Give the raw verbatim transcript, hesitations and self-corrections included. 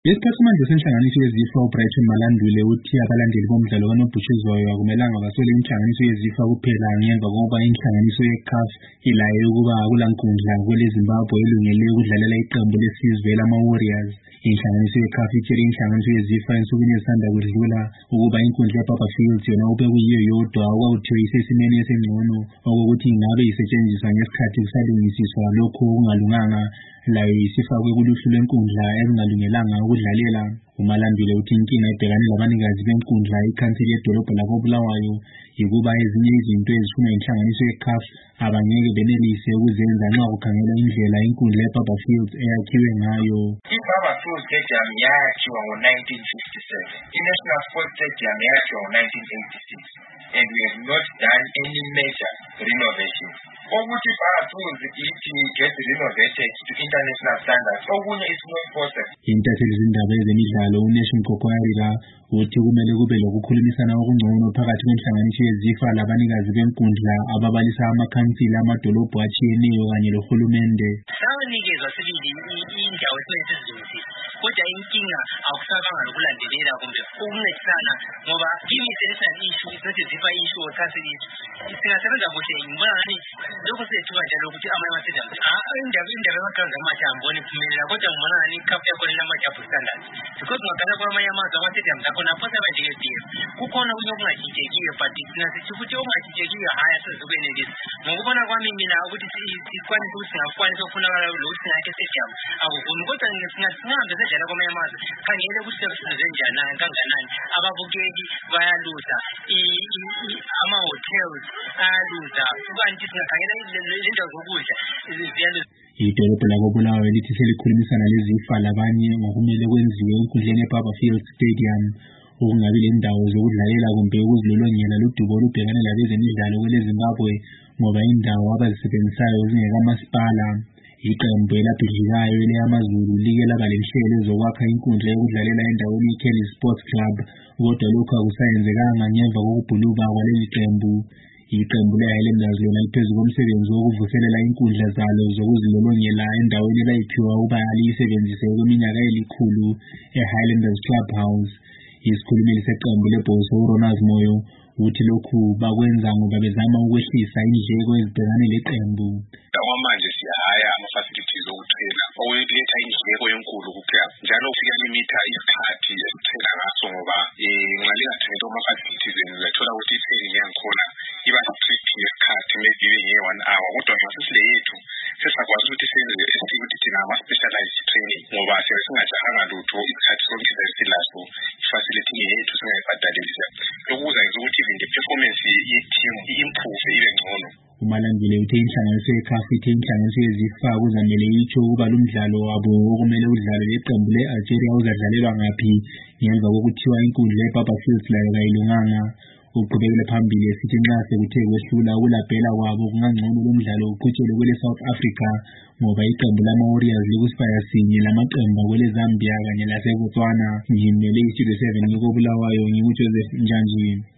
Isiphathimandla senhlanganiso yeZIFA uBrighton Malandule uthi abalandeli bomdlalo kanobhutshuzwayo akumelanga baswele inhlanganiso yeZIFA kuphela ngemva kokuba inhlanganiso ye-CAF ilaye ukuba akulankundla kweleZimbabwe elungele ukudlalela iqembu lesizwe lama-Warriors. Inhlanganiso ye-CAF itshele inhlanganiso yeZIFA ensukwini ezisanda kudlula ukuba inkundla yeBarberfield yona kube kuyiyo yodwa okwakuthiwa isesimeni esingcono okokuthi ingabe isetshenziswa ngesikhathi kusalungisiswa lokho okungalunganga layo isifakwe kuluhlu lwenkundla ezingalungelanga ukudlalela. uMalandule uthi inkinga ebhekane labanikazi benkundla ikhansili yedolobha lakoBulawayo yikuba ezinye izinto ezifunwa yinhlanganiso ye-CAF abangeke benelise ukuzenza nxa kukhangelwa indlela inkundla yeBarberfield eyakhiwe ngayo. iBarberfield Stadium yakhiwa ngo-nineteen fifty-seven, iNational Sports Stadium yakhiwa ngo-nineteen eighty-six, and we have not done any major renovation. Ukuthi iBarberfield ithi get renovated to international standards, okunye is not possible. Intatheli zindaba ezemidlalo uNation Kokoyarika uthi kumele kube lokukhulumisana okungcono phakathi kwenhlanganiso yeZIFA labanikazi benkundla ababalisa amakhansila amadolobho atshiyeneyo kanye lohulumende. Sawunikezwa sibili indawo esizolungisisa, kodwa inkinga akusabanga lokulandelela kumbe ukuncedisana ngoba kimi international issue isithi ZIFA issue or council issue singasebenza kuhle. Ngibona ngani lokho sethuka njalo ukuthi amanye ama-stadium indaba indaba yamagrounds amatsha angiboni iphumelela, kodwa ngibona ngani iCAF yakhona inama-double standards because ngakhala kwamanye amazwe ama-stadium akhona aphosa banjenge-D F kukhona okunye okungatshintshekiyo, but thina sithi ukuthi okungatshintshekiyo hhayi asizukwenelisa. Ngokubona kwami mina ukuthi sikwanise ukuthi singakwanisa ukufunakala lokuthi singakhe stadium akuvumi, kodwa singahambe sedlala kwamanye amazwe khangele ukuthi sekusize njani kanganani, ababukeli bayaluza, ama-hotels ayaluza, kanti singakhangela izindawo zokudla ziyaluza. Idolobha lakoBulawayo lithi selikhulumisana leZIFA labanye ngokumele kwenziwe enkundleni yeBarberfield Stadium ukungabi lendawo zokudlalela kumbe ukuzilolongela ludubo olubhekane labezemidlalo kweleZimbabwe ngoba indawo abazisebenzisayo zingekamasipala. Iqembu elabhidlikayo eleyamazulu like laba lenhlelo zokwakha inkundla yokudlalela endaweni yeKelly Sports Club, kodwa lokhu akusayenzekanga ngemva kokubhuluka kwaleli qembu. Iqembu le-Highlanders lona liphezu komsebenzi wokuvuselela inkundla zalo zokuzilolongela endaweni elayiphiwa ukuba liyisebenzise kweminyaka elikhulu eHighlanders Clubhouse. Isikhulumeli seqembu lebhoso uRonald Moyo uthi lokhu bakwenza ngoba bezama ukwehlisa indleko ezibhekane leqembu. Manje siyahaya ama-facilities okuthela okuletha indleko enkulu kuphela, njalo ufika limitha isikhathi esithela ngaso ngoba ngalingathengela ama-facilities uzathola ukuthi i-training yangikhona iba strict ngesikhathi, maybe ibe nge-one hour, kodwa ngasisile yethu sesakwazi ukuthi senze ukuthi thina ama-specialized training ngoba siyabe singajahanga lutho isikhathi sonke silaso, i-facility yethu singayibhadalisa. Lokhu kuzayenza ukuthi even the performance ye-team i-improve ibe ngcono. uMalandule uthe inhlanganiso ye-CAF ithe inhlanganiso yeZIFA kuzamele itsho ukuba lumdlalo wabo okumele udlalwe leqembu le-Algeria uzadlalelwa ngaphi ngemva kokuthiwa inkundla yeBarberfield layo kayilunganga. Uqhubekele phambili esithi nxa sekuthe kwehlula ukulabhela kwabo kungangcono lumdlalo uqhutshelwe kwele-South Africa ngoba iqembu lama-Warriors likusibaya sinye lamaqembu kwele-Zambia kanye lase-Botswana. Ngimele iStudio seven koBulawayo, nginguJoseph Njanji.